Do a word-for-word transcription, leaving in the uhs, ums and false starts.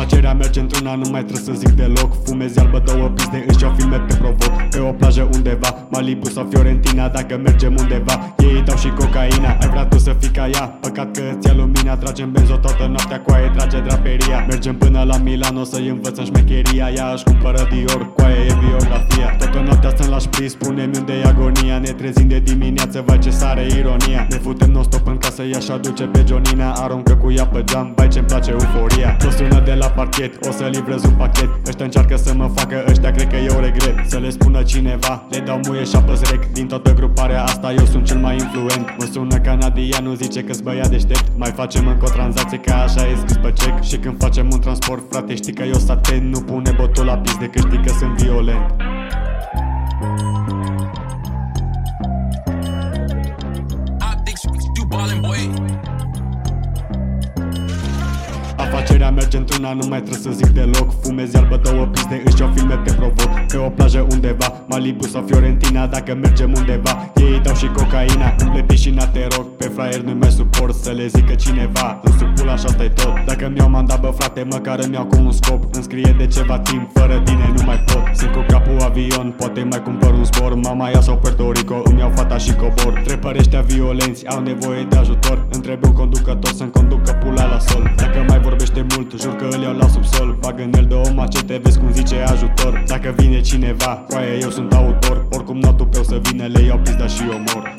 Afacerea merge într-una, nu mai trebuie să zic deloc. Fumezi albă, două pizde, își iau filme pe provoc. Pe o plajă undeva, Malibu sau Fiorentina. Dacă mergem undeva, ei dau și cocaina. Ai vrea tu să fii ca ea, păcat că îți ia lumina. Tragem benzo toată noaptea, coaie trage draperia. Mergem până la Milano să-i învățăm șmecheria. Ea își cumpără Dior, coaie e biografia. Toată noaptea stăm la șpriț, spune-mi unde e agonia. Ne trezim de dimineață, vai ce sare ironia. Ne futem non-stop în casă, ea și aduce pe Jonina. Aruncă cu ea pe geam, vai ce-mi place euforia. Mă sună de la parchet, o să livrez un pachet. Ăștia încearcă să mă facă, ăștia cred că eu regret. Să le spună cineva, le dau muie și apăs rec. Din toată gruparea asta eu sunt cel mai influent. Mă sună canadianul, zice că-s băiat deștept. Mai facem încă o tranzacție, că așa e scris pe cec. Și când facem un transport, frate, știi că eu sunt atent. Nu pune botul la pis decât știi că sunt violent. Afacerea merge într-una, nu mai trebuie să zic deloc. Fumezi albă, două pizde, își iau filme pe provoc. Pe o plajă undeva, Malibu sau Fiorentina. Dacă mergem undeva, ei dau și cocaina. Umple piscina, te rog, pe fraier nu mai suport. Să le zică cineva, îmi suc pula și asta-i tot. Dacă mi-au mandat, bă frate, măcar îmi iau cu un scop. Îmi scrie de ceva timp, fără tine nu mai pot. Sunt cu capul avion, poate mai cumpăr un zbor. Mama ia sau Puerto Rico, îmi iau fata și cobor. Trepări ăștia violenți, au nevoie de ajutor. Îmi trebuie un conducător să-mi conducă pula la sol. Dacă mai vorbește mult, jur că îl iau la subsol. Bag în el două macete, vezi cum zice ajutor. Dacă vine cineva, coaie, eu sunt autor. Oricum n-au tupeu să vină, le iau pizda și omor.